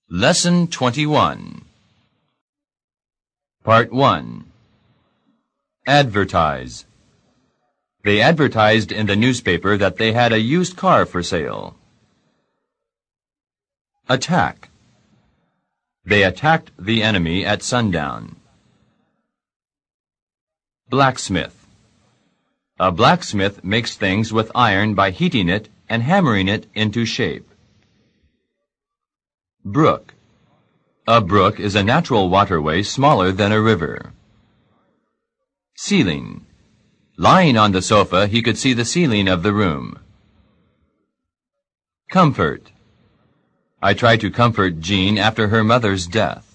Lesson 21. Part 1. Advertise. They advertised in the newspaper that they had a used car for sale. Attack. They attacked the enemy at sundown. Blacksmith. A blacksmith makes things with iron by heating it and hammering it into shape. Brook. A brook is a natural waterway smaller than a river. Ceiling. Lying on the sofa, he could see the ceiling of the room. Comfort. I tried to comfort Jean after her mother's death.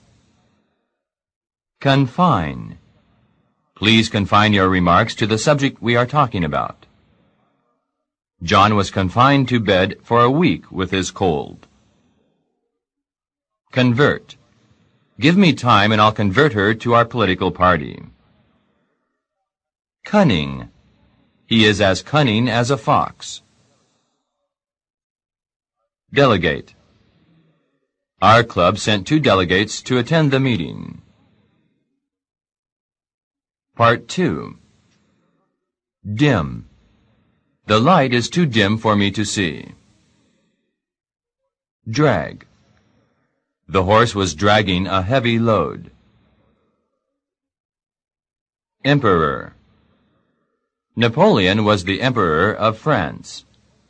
Confine. Please confine your remarks to the subject we are talking about. John was confined to bed for a week with his cold. Convert. Give me time and I'll convert her to our political party. Cunning. He is as cunning as a fox. Delegate. Our club sent 2 delegates to attend the meeting. Part 2. Dim. The light is too dim for me to see. Drag. The horse was dragging a heavy load. Emperor. Napoleon was the Emperor of France.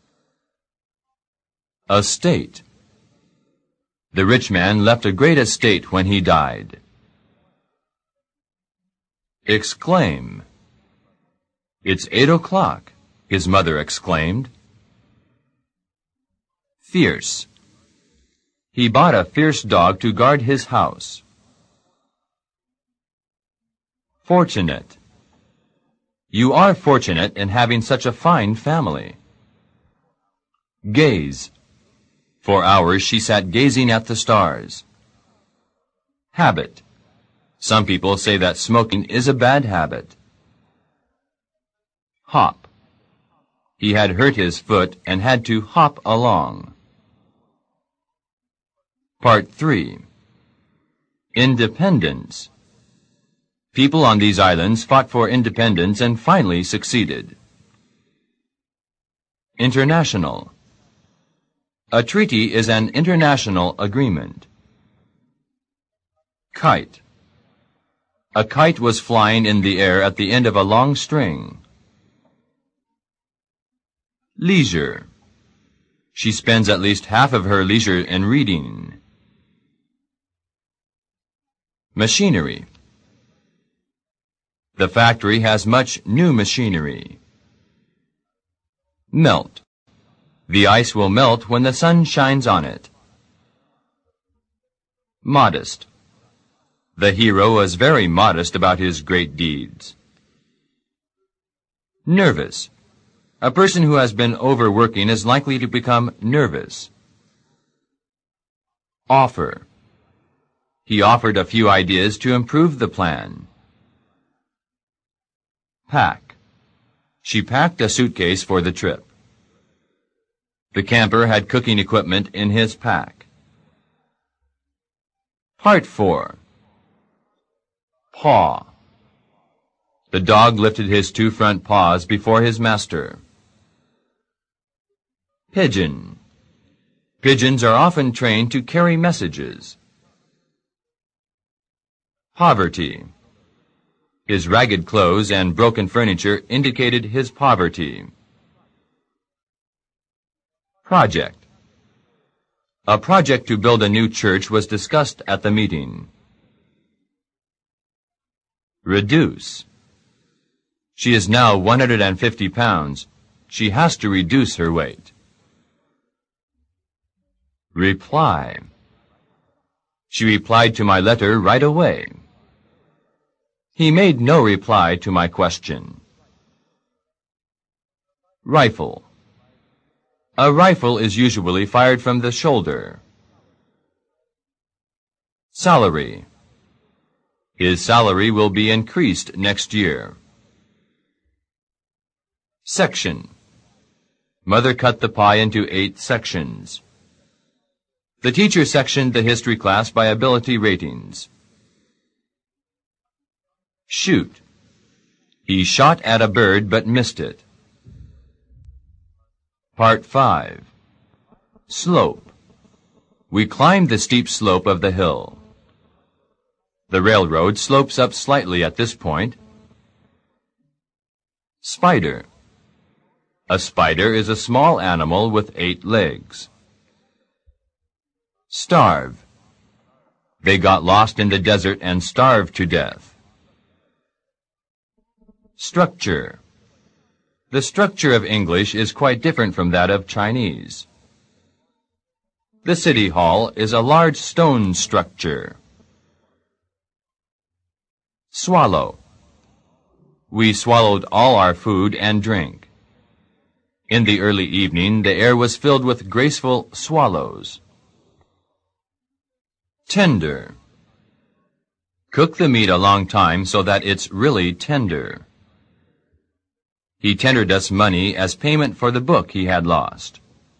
Estate. The rich man left a great estate when he died. Exclaim. It's 8 o'clock, his mother exclaimed. Fierce. He bought a fierce dog to guard his house. Fortunate. You are fortunate in having such a fine family. Gaze. For hours she sat gazing at the stars. Habit. Some people say that smoking is a bad habit. Hop. He had hurt his foot and had to hop along. Part 3. Independence. People on these islands fought for independence and finally succeeded. International. A treaty is an international agreement. Kite. A kite was flying in the air at the end of a long string. Leisure. She spends at least half of her leisure in reading. Machinery. The factory has much new machinery. Melt. The ice will melt when the sun shines on it. Modest. The hero was very modest about his great deeds. Nervous. A person who has been overworking is likely to become nervous. Offer. He offered a few ideas to improve the plan. Pack. She packed a suitcase for the trip. The camper had cooking equipment in his pack. Part 4. Paw. The dog lifted his 2 front paws before his master. Pigeon. Pigeons are often trained to carry messages. Poverty. His ragged clothes and broken furniture indicated his poverty. Project. A project to build a new church was discussed at the meeting. Reduce. She is now 150 pounds. She has to reduce her weight. Reply. She replied to my letter right away. He made no reply to my question. Rifle. A rifle is usually fired from the shoulder. Salary. His salary will be increased next year. Section. Mother cut the pie into 8 sections. The teacher sectioned the history class by ability ratings. Shoot. He shot at a bird but missed it. Part 5. Slope. We climbed the steep slope of the hill. The railroad slopes up slightly at this point. Spider. A spider is a small animal with 8 legs. Starve. They got lost in the desert and starved to death. Structure. The structure of English is quite different from that of Chinese. The City Hall is a large stone structure. Swallow. We swallowed all our food and drink. In the early evening, the air was filled with graceful swallows. Tender. Cook the meat a long time so that it's really tender. He tendered us money as payment for the book he had lost.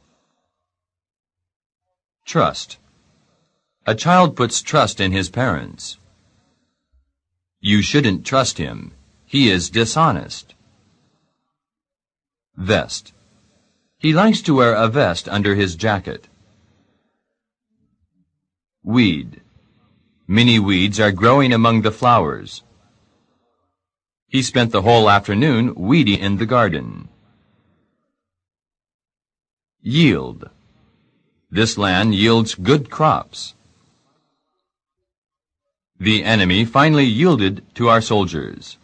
Trust. A child puts trust in his parents. You shouldn't trust him. He is dishonest. Vest. He likes to wear a vest under his jacket. Weed. Many weeds are growing among the flowers. He spent the whole afternoon weeding in the garden. Yield. This land yields good crops. The enemy finally yielded to our soldiers.